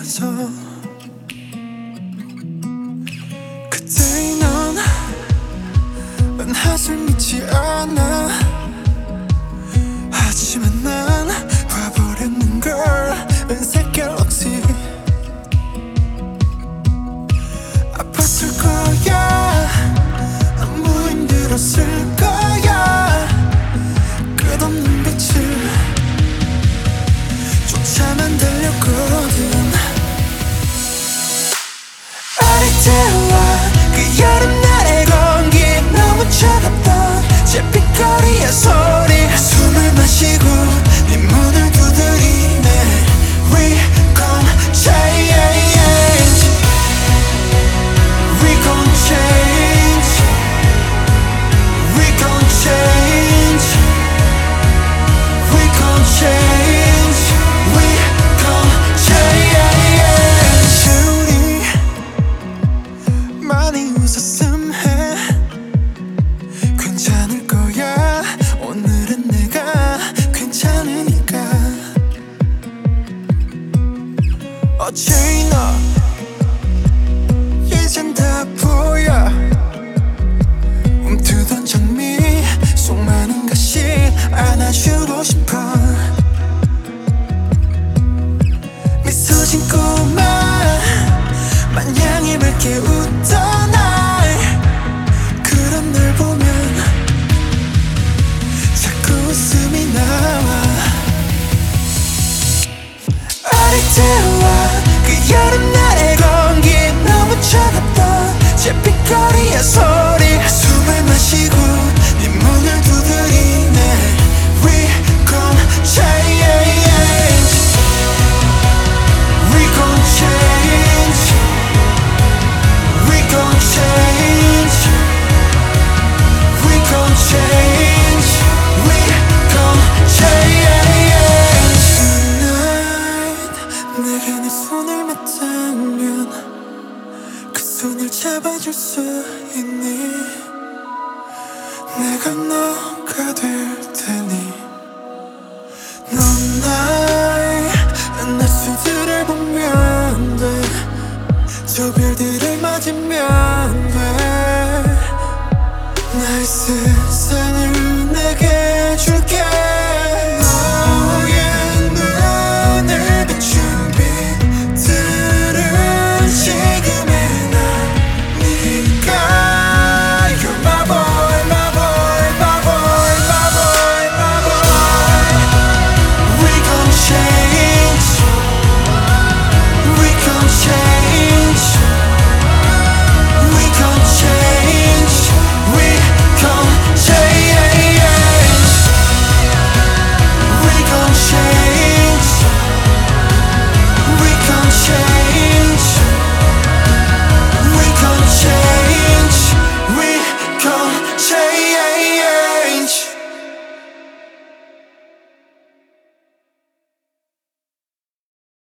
있어. 그때의 넌 한숨 있지 않아. 하지만 난 봐버렸는 걸. 은색 갤럭시 아팠을 거야. 너무 힘들었을 거야. 끝없는 빛을 쫓아만 달렸거든. 아리따워 그 여름날의 공기 너무 차갑던 잿빛거리의 소리. 숨을 마시고 네 문을 두드리네. We gon' change. We gon' change. We gon' change. We gon' change. We gon' change. 우리 많이 웃었음 해. 괜찮을 거야. 오늘은 내가 괜찮으니까. 어제의 너 이젠 다 보여. 움트던 장미 속 많은 것이 안아주고 싶어. 미소 짓고만 마냥 힘있게 웃던 날. 그런 널 보면 자꾸 웃음이 나와. 아리따워 그 여름날의 공기 너무 차갑던 잿빛거리의 소리. 숨을 마시고 네 문을 두드리네. We gon' change. We gon' change. We gon' change. We gon' change. We gon' change. Tonight 내가 네 손을 맞다면 그 손을 잡아줄 수 있니? 내가 너가 될 테니. 넌 나의 낮술들을 보면 돼. 저 별들을 맞으면 돼. 나의 세상을